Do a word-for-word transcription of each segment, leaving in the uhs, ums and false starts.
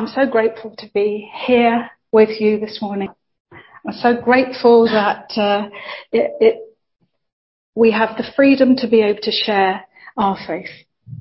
I'm so grateful to be here with you this morning. I'm so grateful that uh, it, it, we have the freedom to be able to share our faith.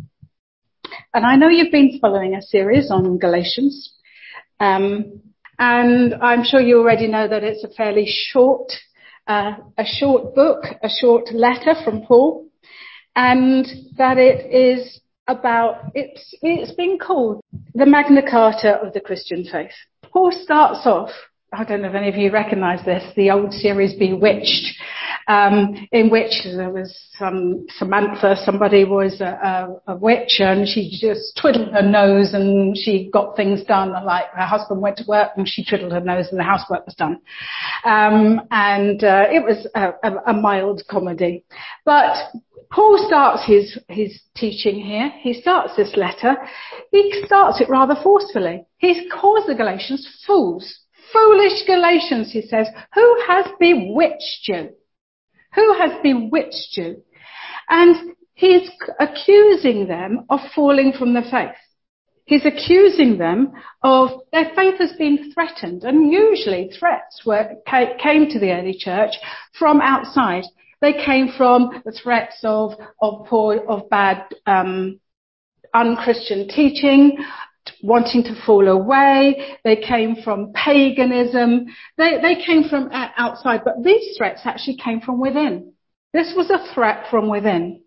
And I know you've been following a series on Galatians, um, and I'm sure you already know that it's a fairly short, uh, a short book, a short letter from Paul, and that it is about, it's, it's been called the Magna Carta of the Christian faith. Paul starts off, I don't know if any of you recognise this, the old series Bewitched, um, in which there was some Samantha, somebody was a, a, a witch, and she just twiddled her nose and she got things done. Like her husband went to work and she twiddled her nose and the housework was done. Um, and uh, it was a, a, a mild comedy. But Paul starts his, his teaching here. He starts this letter. He starts it rather forcefully. He calls the Galatians fools. Foolish Galatians, he says. Who has bewitched you? Who has bewitched you? And he's accusing them of falling from the faith. He's accusing them of their faith has been threatened. And usually threats were, came to the early church from outside. They came from the threats of, of poor, of bad, um, unchristian teaching, wanting to fall away. They came from paganism. They, they came from outside, but these threats actually came from within. This was a threat from within.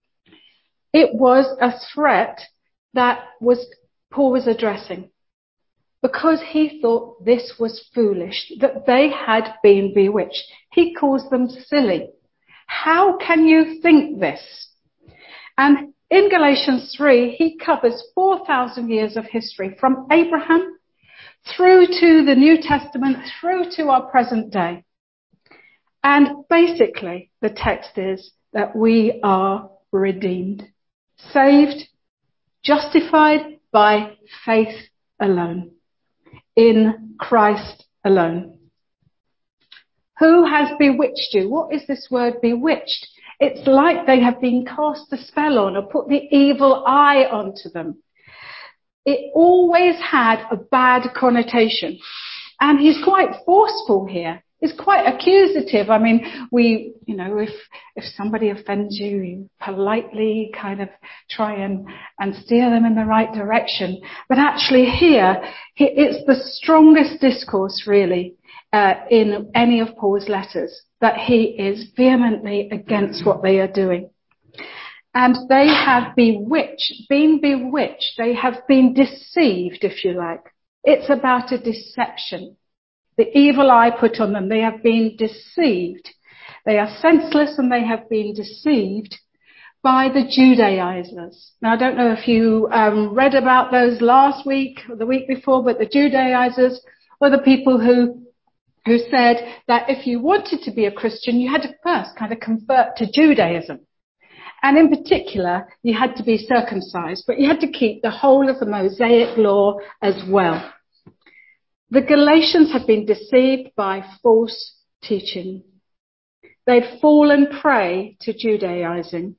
It was a threat that was, Paul was addressing because he thought this was foolish, that they had been bewitched. He calls them silly. How can you think this? And in Galatians three, he covers four thousand years of history from Abraham through to the New Testament, through to our present day. And basically, the text is that we are redeemed, saved, justified by faith alone, in Christ alone. Who has bewitched you? What is this word bewitched? It's like they have been cast a spell on or put the evil eye onto them. It always had a bad connotation. And he's quite forceful here. He's quite accusative. I mean, we, you know, if, if somebody offends you, you politely kind of try and, and steer them in the right direction. But actually here, it's the strongest discourse really, uh, in any of Paul's letters, that he is vehemently against what they are doing. And they have bewitched, been bewitched. They have been deceived, if you like. It's about a deception. The evil eye put on them. They have been deceived. They are senseless and they have been deceived by the Judaizers. Now, I don't know if you um, read about those last week or the week before, but the Judaizers were the people who who said that if you wanted to be a Christian, you had to first kind of convert to Judaism. And in particular, you had to be circumcised, but you had to keep the whole of the Mosaic law as well. The Galatians had been deceived by false teaching. They'd fallen prey to Judaizing.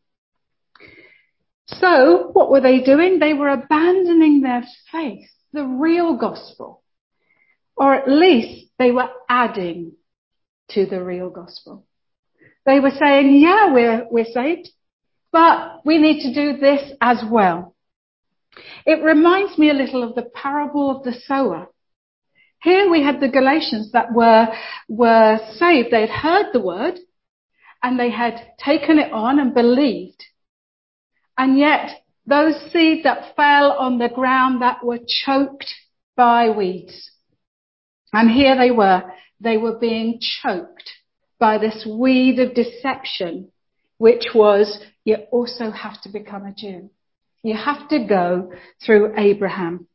So what were they doing? They were abandoning their faith, the real gospel. Or at least they were adding to the real gospel. They were saying, yeah, we're, we're saved, but we need to do this as well. It reminds me a little of the parable of the sower. Here we had the Galatians that were, were saved. They had heard the word and they had taken it on and believed. And yet those seeds that fell on the ground that were choked by weeds. And here they were, they were being choked by this weed of deception, which was, you also have to become a Jew. You have to go through Abraham.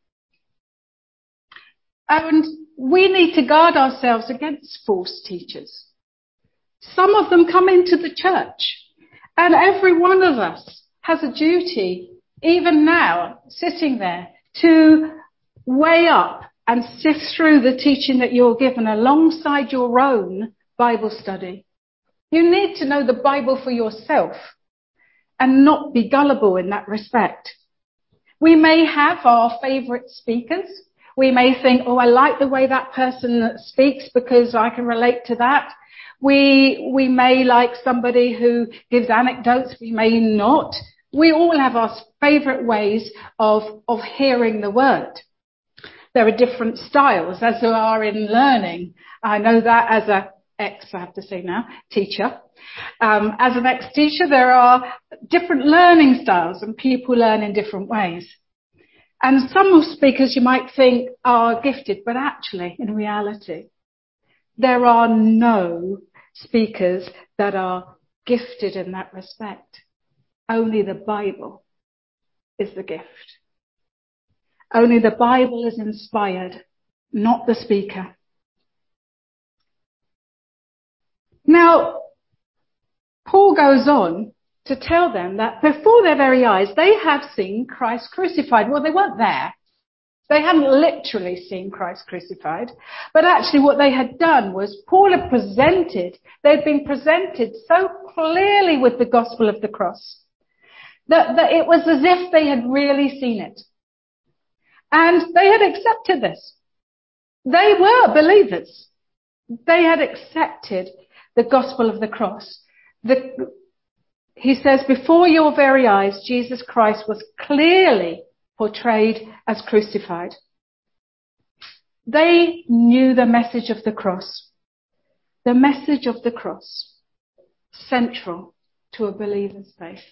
And we need to guard ourselves against false teachers. Some of them come into the church, and every one of us has a duty, even now, sitting there, to weigh up and sift through the teaching that you're given alongside your own Bible study. You need to know the Bible for yourself and not be gullible in that respect. We may have our favourite speakers. We may think, oh, I like the way that person speaks because I can relate to that. We, we may like somebody who gives anecdotes. We may not. We all have our favourite ways of, of hearing the word. There are different styles, as there are in learning. I know that as a ex, I have to say now, teacher. Um, as an ex-teacher, there are different learning styles and people learn in different ways. And some speakers you might think are gifted, but actually, in reality, there are no speakers that are gifted in that respect. Only the Bible is the gift. Only the Bible is inspired, not the speaker. Now, Paul goes on to tell them that before their very eyes, they have seen Christ crucified. Well, they weren't there. They hadn't literally seen Christ crucified. But actually what they had done was Paul had presented, they had been presented so clearly with the gospel of the cross that, that it was as if they had really seen it. And they had accepted this. They were believers. They had accepted the gospel of the cross. The, he says, before your very eyes, Jesus Christ was clearly portrayed as crucified. They knew the message of the cross. The message of the cross, central to a believer's faith.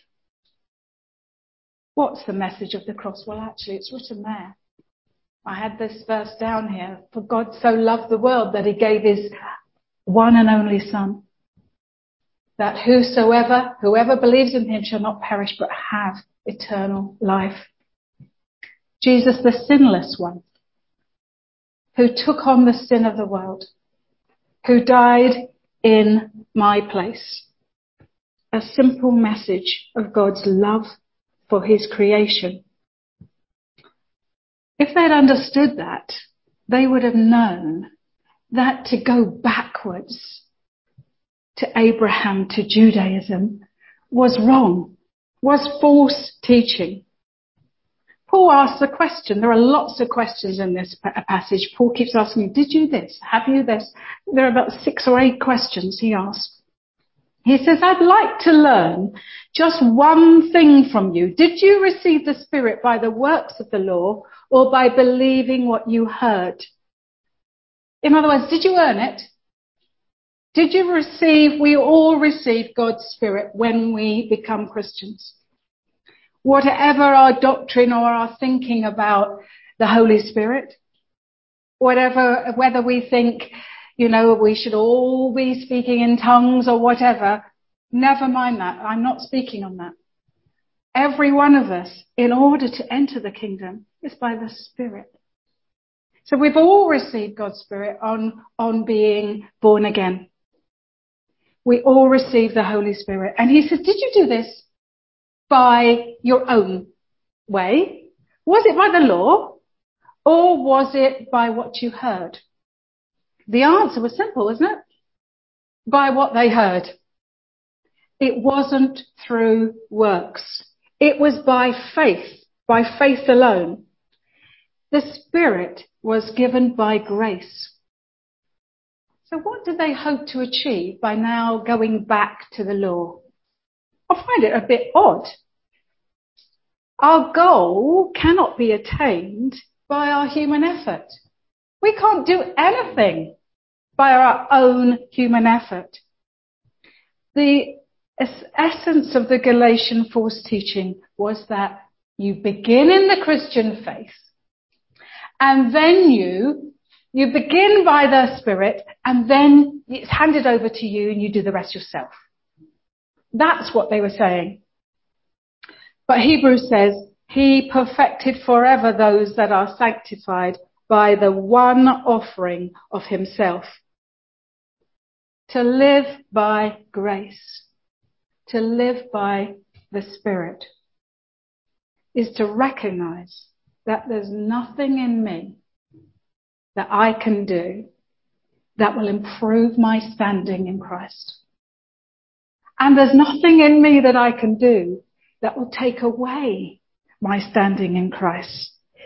What's the message of the cross? Well, actually, it's written there. I had this verse down here. For God so loved the world that he gave his one and only Son, that whosoever, whoever believes in him shall not perish but have eternal life. Jesus, the sinless one, who took on the sin of the world, who died in my place. A simple message of God's love for his creation. If they'd understood that, they would have known that to go backwards to Abraham, to Judaism, was wrong, was false teaching. Paul asks the question. There are lots of questions in this passage. Paul keeps asking, did you this? Have you this? There are about six or eight questions he asks. He says, I'd like to learn just one thing from you. Did you receive the Spirit by the works of the law or by believing what you heard? In other words, did you earn it? Did you receive, we all receive God's Spirit when we become Christians. Whatever our doctrine or our thinking about the Holy Spirit, whatever, whether we think, you know, we should all be speaking in tongues or whatever, never mind that. I'm not speaking on that. Every one of us, in order to enter the kingdom, is by the Spirit. So we've all received God's Spirit on, on being born again. We all receive the Holy Spirit. And he says, did you do this by your own way? Was it by the law? Or was it by what you heard? The answer was simple, wasn't it? By what they heard. It wasn't through works. It was by faith, by faith alone. The Spirit was given by grace. So what did they hope to achieve by now going back to the law? I find it a bit odd. Our goal cannot be attained by our human effort. We can't do anything by our own human effort. The essence of the Galatian false teaching was that you begin in the Christian faith and then you, you begin by the Spirit and then it's handed over to you and you do the rest yourself. That's what they were saying. But Hebrews says, he perfected forever those that are sanctified by the one offering of himself. To live by grace, to live by the Spirit, is to recognize that there's nothing in me that I can do that will improve my standing in Christ. And there's nothing in me that I can do that will take away my standing in Christ.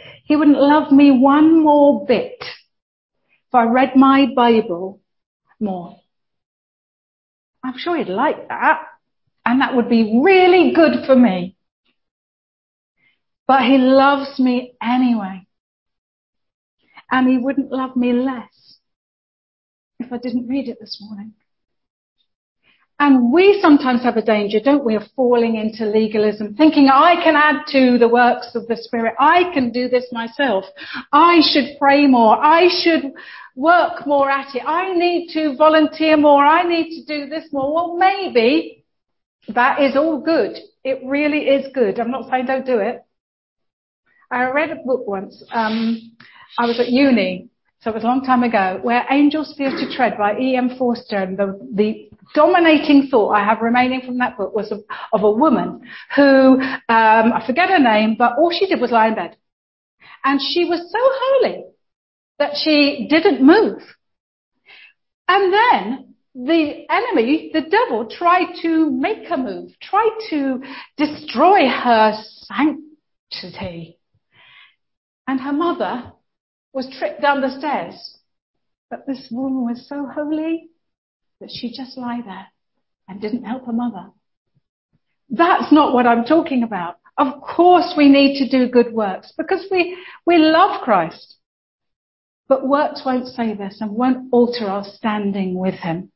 He wouldn't love me one more bit if I read my Bible more. I'm sure he'd like that. And that would be really good for me. But he loves me anyway. And he wouldn't love me less if I didn't read it this morning. And we sometimes have a danger, don't we, of falling into legalism, thinking I can add to the works of the Spirit. I can do this myself. I should pray more. I should work more at it. I need to volunteer more. I need to do this more. Well, maybe that is all good. It really is good. I'm not saying don't do it. I read a book once. Um, I was at uni, so it was a long time ago, where Angels Fear to Tread by E M Forster. And the, the dominating thought I have remaining from that book was of, of a woman who, um, I forget her name, but all she did was lie in bed. And she was so holy that she didn't move. And then the enemy, the devil, tried to make her move, tried to destroy her sanctity. And her mother was tripped down the stairs. But this woman was so holy that she just lay there and didn't help her mother. That's not what I'm talking about. Of course we need to do good works because we, we love Christ. But works won't save us and won't alter our standing with him.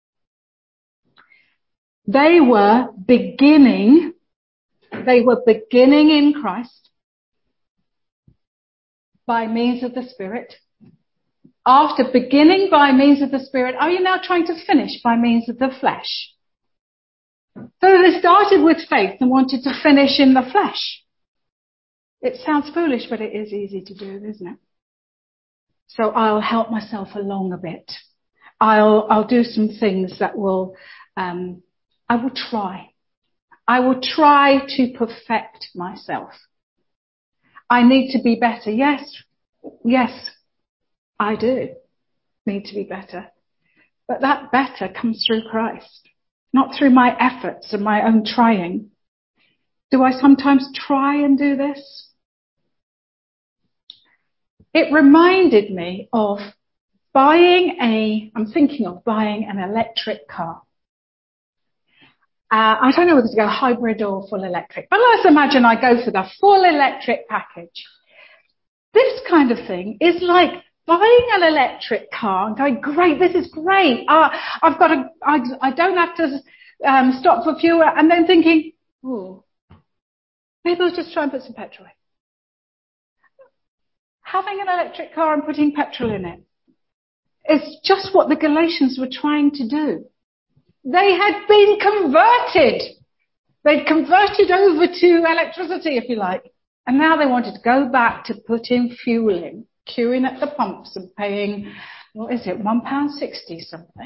They were beginning, they were beginning in Christ by means of the Spirit. After beginning by means of the Spirit, are you now trying to finish by means of the flesh? So they started with faith and wanted to finish in the flesh. It sounds foolish, but it is easy to do, isn't it? So I'll help myself along a bit. I'll, I'll do some things that will, um, I will try. I will try to perfect myself. I need to be better. Yes, yes, I do need to be better. But that better comes through Christ, not through my efforts and my own trying. Do I sometimes try and do this? It reminded me of buying a, I'm thinking of buying an electric car. Uh, I don't know whether to go hybrid or full electric, but let's imagine I go for the full electric package. This kind of thing is like buying an electric car and going, great, this is great. Uh, I've got a, I, I don't have to um, stop for fuel, and then thinking, oh, maybe I'll just try and put some petrol in. Having an electric car and putting petrol in it is just what the Galatians were trying to do. They had been converted. They'd converted over to electricity, if you like. And now they wanted to go back to putting fuel in, queuing at the pumps and paying, what is it, one pound sixty something.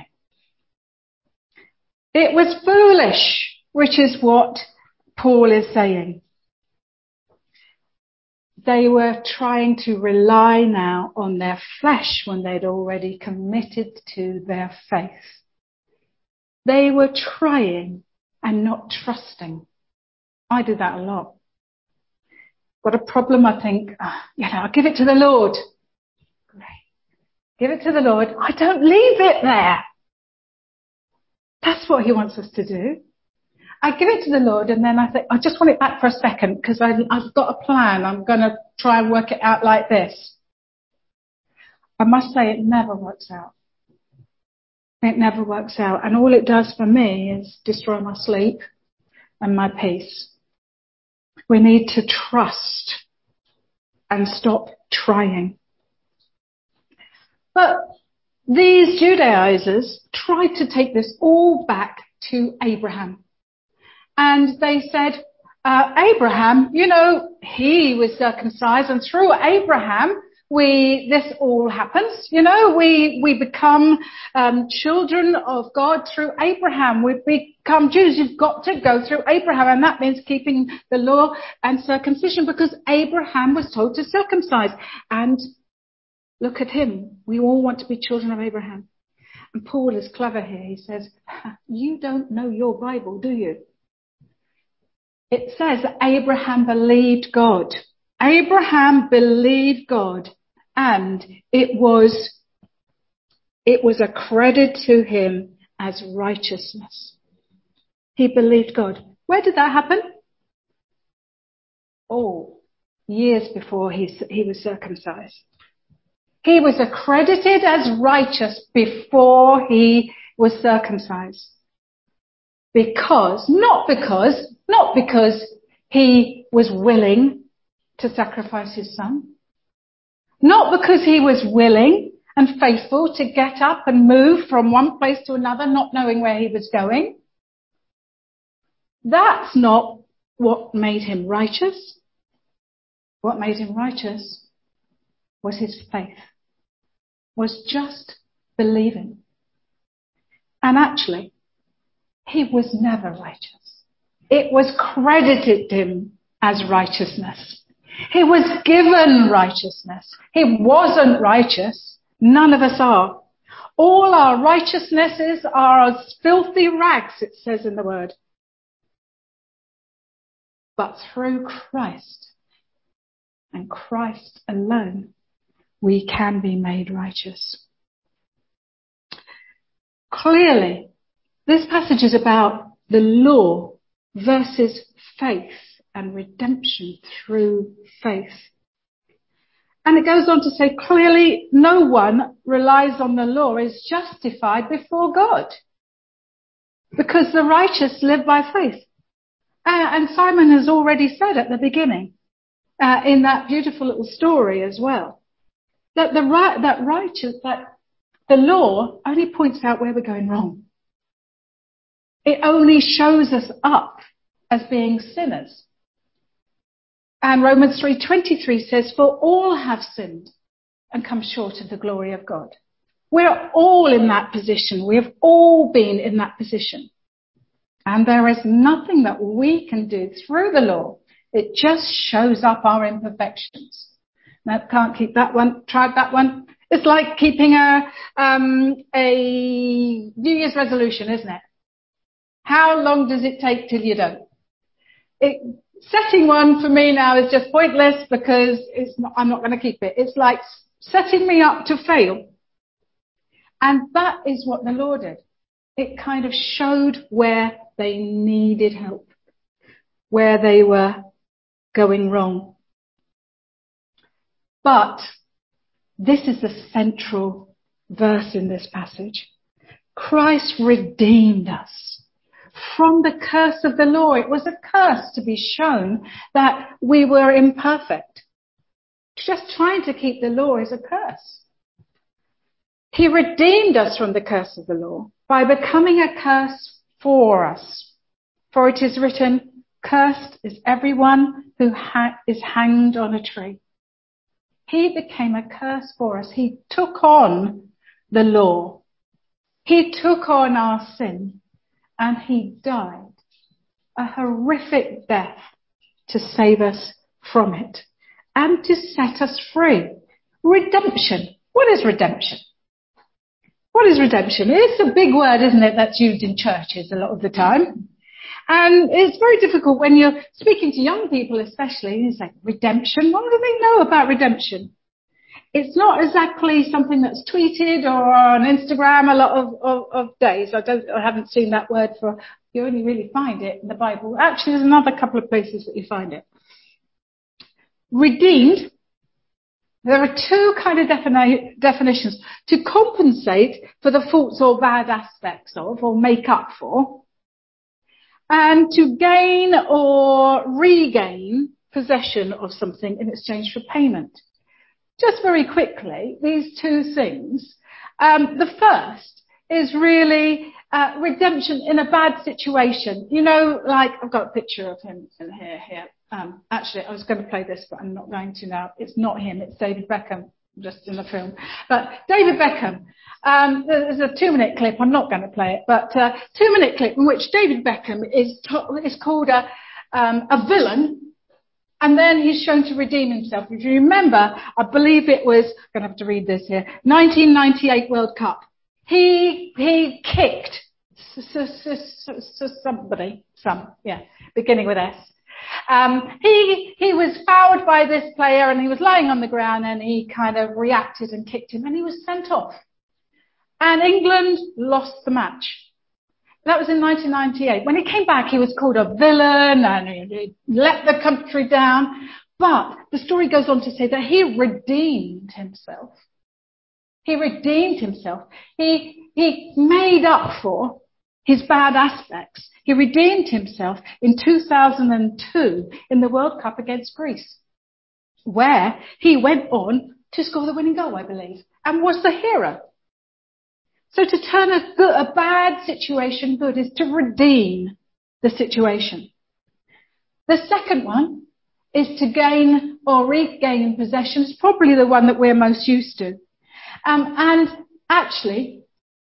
It was foolish, which is what Paul is saying. They were trying to rely now on their flesh when they'd already committed to their faith. They were trying and not trusting. I do that a lot. Got a problem, I think, oh, you know, I'll give it to the Lord. Great. Give it to the Lord. I don't leave it there. That's what he wants us to do. I give it to the Lord and then I think, I just want it back for a second because I've got a plan. I'm going to try and work it out like this. I must say it never works out. It never works out. And all it does for me is destroy my sleep and my peace. We need to trust and stop trying. But these Judaizers tried to take this all back to Abraham. And they said, uh, Abraham, you know, he was circumcised and through Abraham, we, this all happens, you know, we, we become, um, children of God through Abraham. We become Jews. You've got to go through Abraham. And that means keeping the law and circumcision because Abraham was told to circumcise. And look at him. We all want to be children of Abraham. And Paul is clever here. He says, you don't know your Bible, do you? It says that Abraham believed God Abraham believed God, and it was, it was accredited to him as righteousness. He believed God. Where did that happen? Oh, years before he, he was circumcised. He was accredited as righteous before he was circumcised. Because, not because, not because he was willing to sacrifice his son. Not because he was willing and faithful to get up and move from one place to another, not knowing where he was going. That's not what made him righteous. What made him righteous was his faith, was just believing. And actually, he was never righteous. It was credited him as righteousness. He was given righteousness. He wasn't righteous. None of us are. All our righteousnesses are as filthy rags, it says in the word. But through Christ and Christ alone, we can be made righteous. Clearly, this passage is about the law versus faith and redemption through faith. And it goes on to say, clearly, no one relies on the law is justified before God, because the righteous live by faith. Uh, and Simon has already said at the beginning, uh, in that beautiful little story as well, that the right, that righteous, that the law only points out where we're going wrong. It only shows us up as being sinners. And Romans three twenty-three says, for all have sinned and come short of the glory of God. We're all in that position. We have all been in that position. And there is nothing that we can do through the law. It just shows up our imperfections. Now, can't keep that one. Tried that one. It's like keeping a, um, a New Year's resolution, isn't it? How long does it take till you don't? It, setting one for me now is just pointless because it's not, I'm not going to keep it. It's like setting me up to fail. And that is what the Lord did. It kind of showed where they needed help, where they were going wrong. But this is the central verse in this passage. Christ redeemed us from the curse of the law. It was a curse to be shown that we were imperfect. Just trying to keep the law is a curse. He redeemed us from the curse of the law by becoming a curse for us. For it is written, cursed is everyone who ha- is hanged on a tree. He became a curse for us. He took on the law. He took on our sin and he died a horrific death to save us from it and to set us free. Redemption. What is redemption? What is redemption? It's a big word, isn't it, that's used in churches a lot of the time. And it's very difficult when you're speaking to young people especially. You say, redemption? What do they know about redemption? It's not exactly something that's tweeted or on Instagram a lot of, of, of days. I don't, I haven't seen that word for, you only really find it in the Bible. Actually, there's another couple of places that you find it. Redeemed. There are two kind of defini- definitions. To compensate for the faults or bad aspects of, or make up for. And to gain or regain possession of something in exchange for payment. Just very quickly, these two things. Um, the first is really uh, redemption in a bad situation. You know, like, I've got a picture of him in here, here. Um, actually, I was going to play this, but I'm not going to now. It's not him, it's David Beckham, just in the film. But David Beckham, um, there's a two-minute clip. I'm not going to play it, but a uh, two-minute clip in which David Beckham is, to- is called a, um, a villain. And then he's shown to redeem himself. If you remember, I believe it was, I'm going to have to read this here, nineteen ninety-eight World Cup. He, he kicked s- s- s- s- somebody, some, yeah, beginning with S. Um, he, he was fouled by this player and he was lying on the ground and he kind of reacted and kicked him and he was sent off. And England lost the match. That was in nineteen ninety-eight. When he came back, he was called a villain and he let the country down. But the story goes on to say that he redeemed himself. He redeemed himself. He, he made up for his bad aspects. He redeemed himself in two thousand two in the World Cup against Greece, where he went on to score the winning goal, I believe, and was the hero. So to turn a, good, a bad situation good is to redeem the situation. The second one is to gain or regain possessions, probably the one that we're most used to. Um, and actually,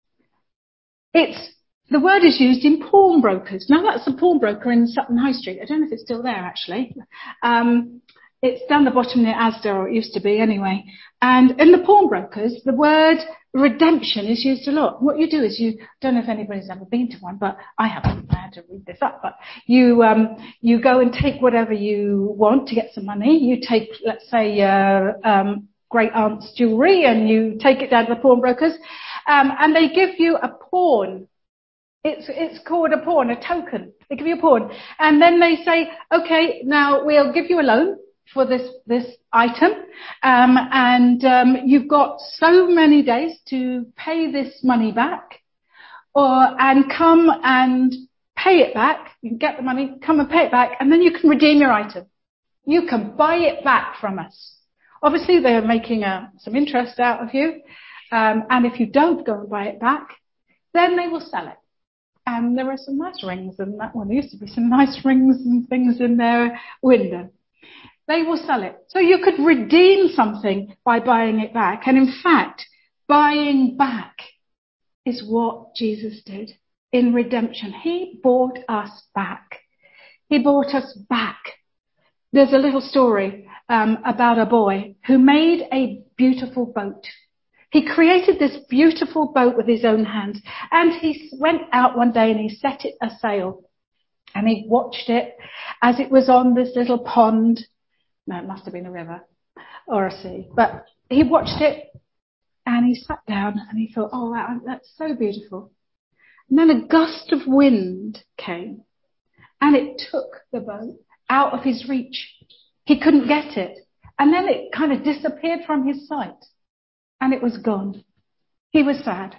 it's the word is used in pawnbrokers. Now that's a pawnbroker in Sutton High Street. I don't know if it's still there actually. Um, it's down the bottom near Asda, or it used to be anyway. And in the pawnbrokers, the word redemption is used a lot. What you do is you, I don't know if anybody's ever been to one, but I haven't. I had to read this up. But you um, you go and take whatever you want to get some money. You take, let's say, uh, um, great aunt's jewellery, and you take it down to the pawnbrokers, um, and they give you a pawn. It's it's called a pawn, a token. They give you a pawn, and then they say, okay, now we'll give you a loan for this this item, um, and um, you've got so many days to pay this money back, or and come and pay it back. You can get the money, come and pay it back, and then you can redeem your item. You can buy it back from us. Obviously, they're making uh, some interest out of you, um, and if you don't go and buy it back, then they will sell it. And there are some nice rings, and that one there used to be some nice rings and things in their window. They will sell it. So you could redeem something by buying it back. And in fact, buying back is what Jesus did in redemption. He bought us back. He bought us back. There's a little story um, about a boy who made a beautiful boat. He created this beautiful boat with his own hands, and he went out one day and he set it a sail, and he watched it as it was on this little pond. No, it must have been a river or a sea, but he watched it and he sat down and he thought, oh, wow, that's so beautiful. And then a gust of wind came and it took the boat out of his reach. He couldn't get it. And then it kind of disappeared from his sight. And it was gone. He was sad.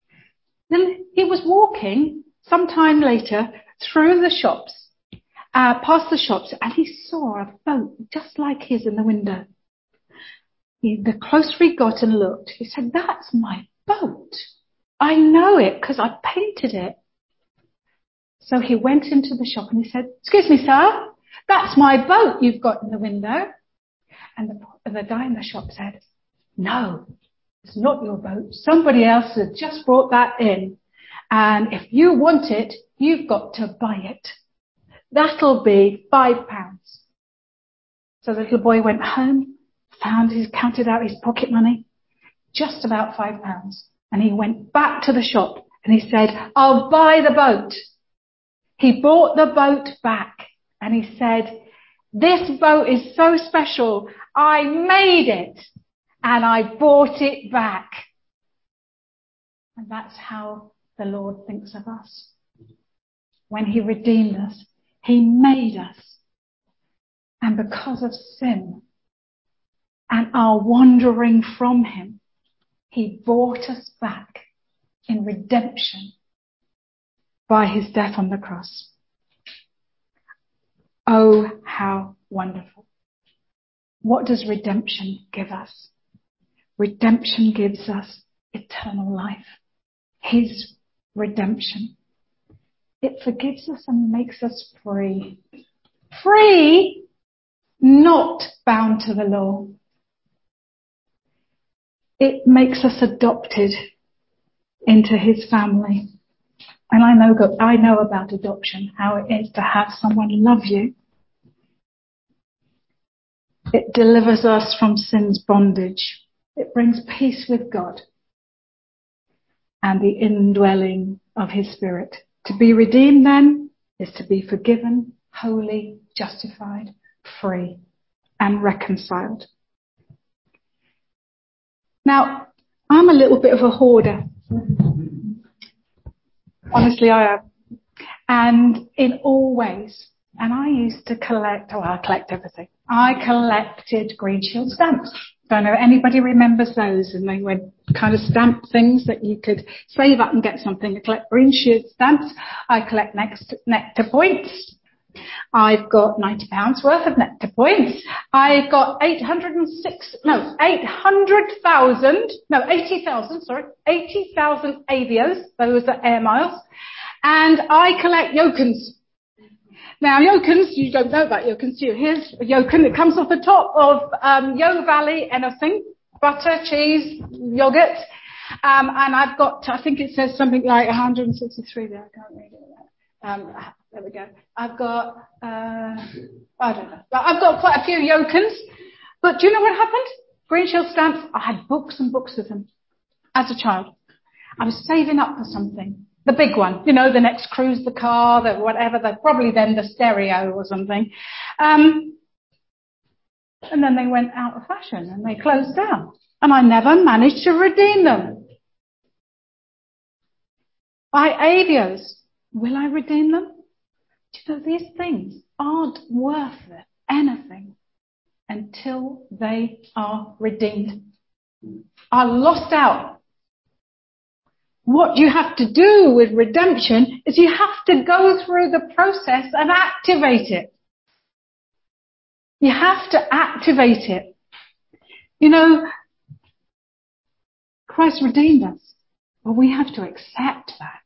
Then he was walking some time later through the shops, uh, past the shops, and he saw a boat just like his in the window. He, the closer he got and looked, he said, that's my boat. I know it because I painted it. So he went into the shop and he said, excuse me, sir, that's my boat you've got in the window. And the, the guy in the shop said, no. It's not your boat. Somebody else has just brought that in. And if you want it, you've got to buy it. That'll be five pounds. So the little boy went home, found his, counted out his pocket money, just about five pounds. And he went back to the shop and he said, I'll buy the boat. He bought the boat back and he said, this boat is so special. I made it. And I bought it back. And that's how the Lord thinks of us. When he redeemed us, he made us. And because of sin and our wandering from him, he bought us back in redemption by his death on the cross. Oh, how wonderful. What does redemption give us? Redemption gives us eternal life. His redemption. It forgives us and makes us free. Free, not bound to the law. It makes us adopted into his family. And I know, I know about adoption, how it is to have someone love you. It delivers us from sin's bondage. It brings peace with God and the indwelling of his Spirit. To be redeemed then is to be forgiven, holy, justified, free, and reconciled. Now, I'm a little bit of a hoarder. Honestly, I am. And in all ways. And I used to collect, oh, I collect everything. I collected Green Shield stamps. Don't know if anybody remembers those, and they were kind of stamp things that you could save up and get something. I collect Green Shield stamps. I collect next, Nectar points. I've got ninety pounds worth of Nectar points. I've got eight hundred six, no, eight hundred thousand, no, eighty thousand, sorry, eighty thousand Avios. Those are air miles. And I collect Yokens. Now, Yokens, you don't know about Yokens, do you? Here's a Yoken. It comes off the top of um, Yo Valley anything. Butter, cheese, yogurt. Um, and I've got, I think it says something like one hundred sixty-three there. I can't read it. Um, there we go. I've got, uh, I don't know. But I've got quite a few Yokens. But do you know what happened? Green Shield stamps, I had books and books of them as a child. I was saving up for something. The big one, you know, the next cruise, the car, the whatever, the, probably then the stereo or something. Um, and then they went out of fashion and they closed down. And I never managed to redeem them. Buy Avios. Will I redeem them? Do you know, these things aren't worth anything until they are redeemed. Are lost out. What you have to do with redemption is you have to go through the process and activate it. You have to activate it. You know, Christ redeemed us, but we have to accept that.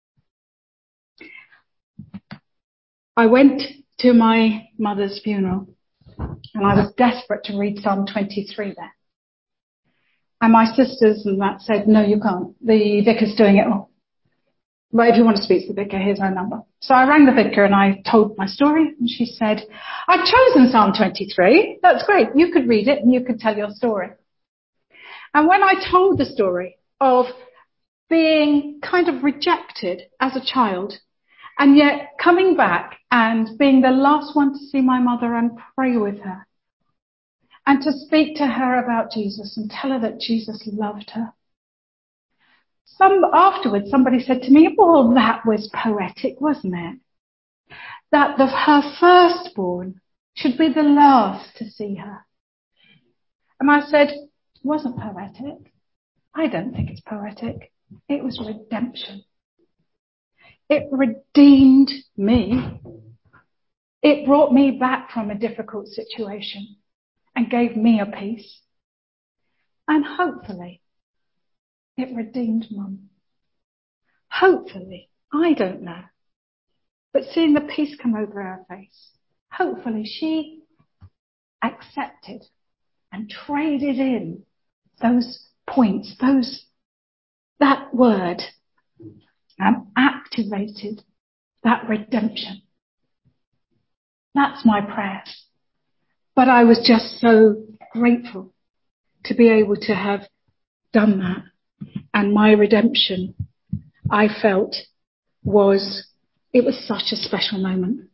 I went to my mother's funeral and I was desperate to read Psalm twenty-three there. And my sisters and that said, no, you can't. The vicar's doing it all. But if you want to speak to the vicar, here's our number. So I rang the vicar and I told my story. And she said, I've chosen Psalm twenty-three. That's great. You could read it and you could tell your story. And when I told the story of being kind of rejected as a child and yet coming back and being the last one to see my mother and pray with her, and to speak to her about Jesus and tell her that Jesus loved her. Some, afterwards, somebody said to me, well, that was poetic, wasn't it? That the, her firstborn should be the last to see her. And I said, it wasn't poetic. I don't think it's poetic. It was redemption. It redeemed me. It brought me back from a difficult situation and gave me a peace. And hopefully, it redeemed Mum. Hopefully, I don't know. But seeing the peace come over her face, hopefully she accepted and traded in those points, those, that word, and activated that redemption. That's my prayer. But I was just so grateful to be able to have done that. And my redemption, I felt, was, it was such a special moment.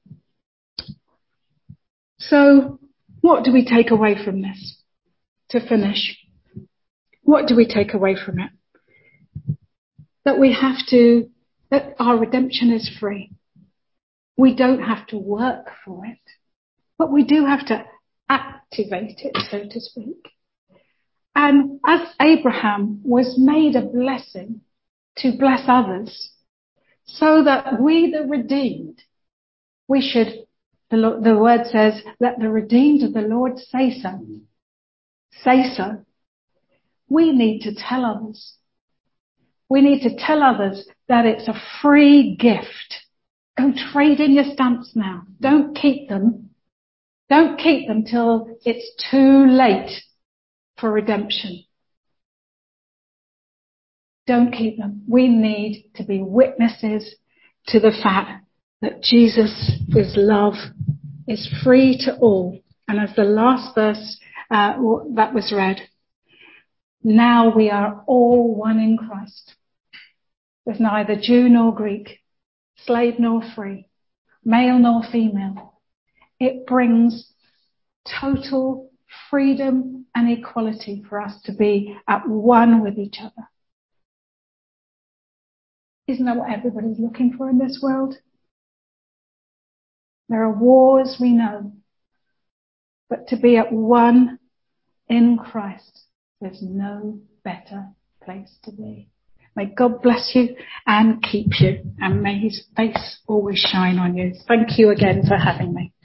So, what do we take away from this? To finish, what do we take away from it? That we have to, that our redemption is free. We don't have to work for it. But we do have to activate it, so to speak. And as Abraham was made a blessing to bless others, so that we the redeemed, we should, the, the word says, let the redeemed of the Lord say so. Say so. We need to tell others. We need to tell others that it's a free gift. Go trade in your stamps now. Don't keep them. Don't keep them till it's too late for redemption. Don't keep them. We need to be witnesses to the fact that Jesus' love is free to all. And as the last verse uh, that was read, now we are all one in Christ. There's neither Jew nor Greek, slave nor free. male nor female. It brings total freedom and equality for us to be at one with each other. Isn't that what everybody's looking for in this world? There are wars, we know, but to be at one in Christ, there's no better place to be. May God bless you and keep you, and may his face always shine on you. Thank you again for having me.